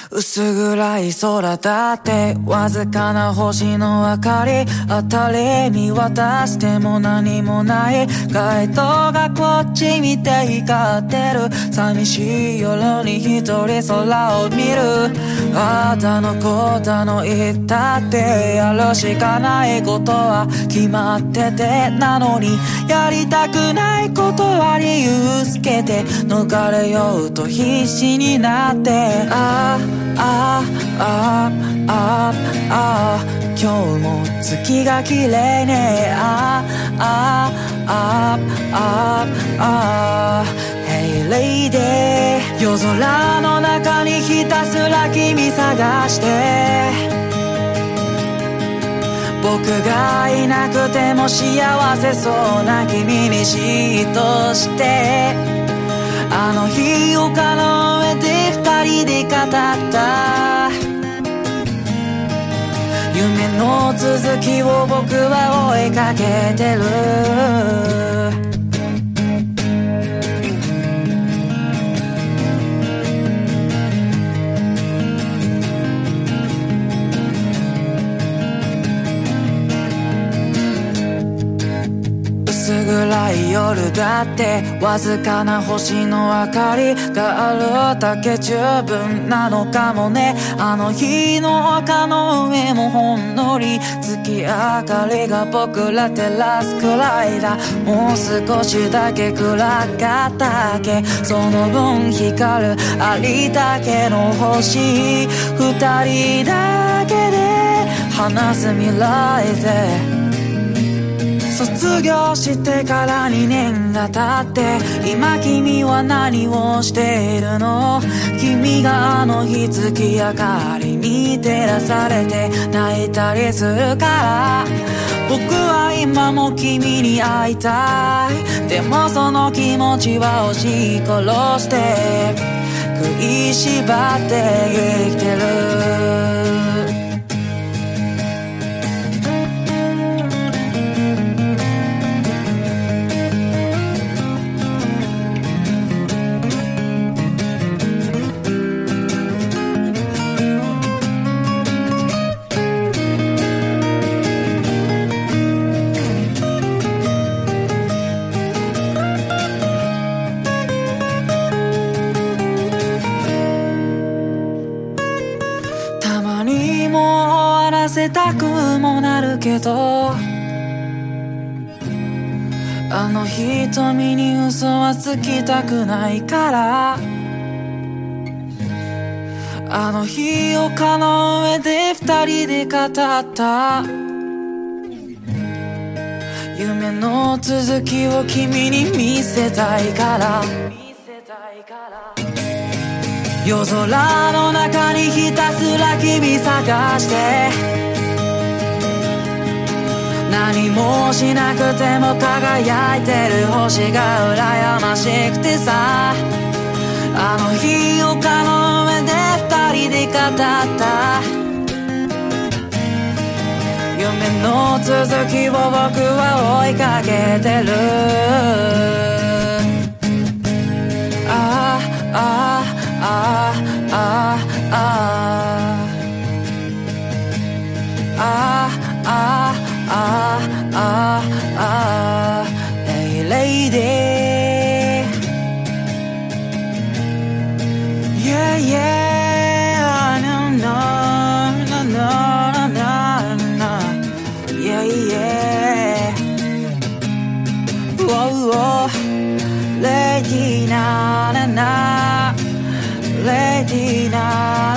薄暗い空だってわずかな星の明かり当たり見渡しても何もない街灯がこっち見て光ってる寂しい夜に一人空を見るあだのこだの言ったってやるしかないことは決まっててなのにやりたくないことは理由つけて逃れようと必死になって今日も月が綺麗ねHey lady 夜空の中にひたすら君探して僕がいなくても幸せそうな君に嫉妬してあの日丘の上で二人で語った夢の続きを僕は追いかけてる薄暗い夜だってわずかな星の明かりがあるだけ十分なのかもねあの日の丘の上もほんのり月明かりが僕ら照らすくらいだもう少しだけ暗かったっけその分光るありだけの星二人だけで話す未来で卒業してから2年が経って今君は何をしているの君があの日月明かりに照らされて泣いたりするから僕は今も君に会いたいでもその気持ちは押し殺して食いしばって生きてるせたくもなるけどあの瞳に嘘はつきたくないからあの日丘の上で二人で語った夢の続きを君に見せたいから夜空の中にひたすら君探して何もしなくても輝いてる星が羨ましくてさあの日丘の上で二人で語った夢の続きを僕は追いかけてるHey lady Yeah yeah No no no no no no Yeah yeah Whoa whoa Lady na na na Lady na